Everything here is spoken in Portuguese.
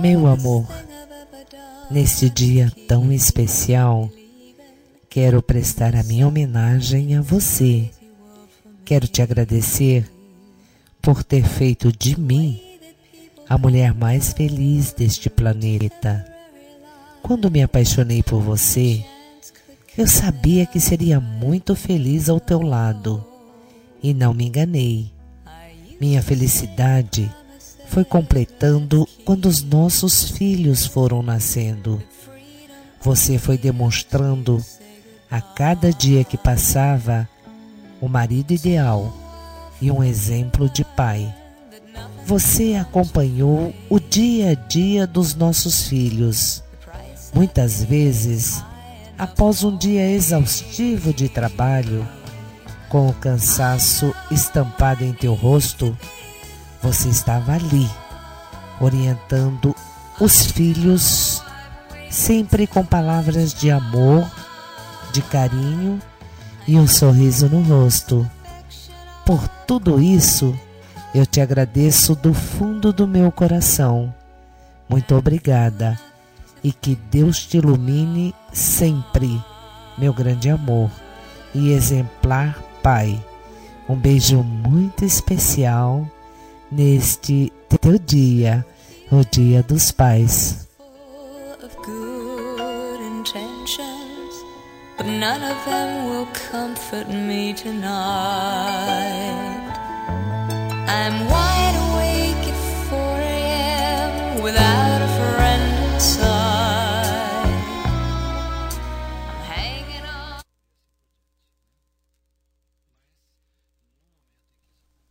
Meu amor, neste dia tão especial, quero prestar a minha homenagem a você. Quero te agradecer por ter feito de mim a mulher mais feliz deste planeta. Quando me apaixonei por você, eu sabia que seria muito feliz ao teu lado e não me enganei. Minha felicidade foi completando quando os nossos filhos foram nascendo. Você foi demonstrando a cada dia que passava o marido ideal e um exemplo de pai. Você acompanhou o dia a dia dos nossos filhos. Muitas vezes, após um dia exaustivo de trabalho, com o cansaço estampado em teu rosto, você estava ali, orientando os filhos, sempre com palavras de amor, de carinho e um sorriso no rosto. Por tudo isso, eu te agradeço do fundo do meu coração. Muito obrigada e que Deus te ilumine sempre, meu grande amor e exemplar pai. Um beijo muito especial neste teu dia, o Dia dos Pais. But none of them will comfort me tonight. I'm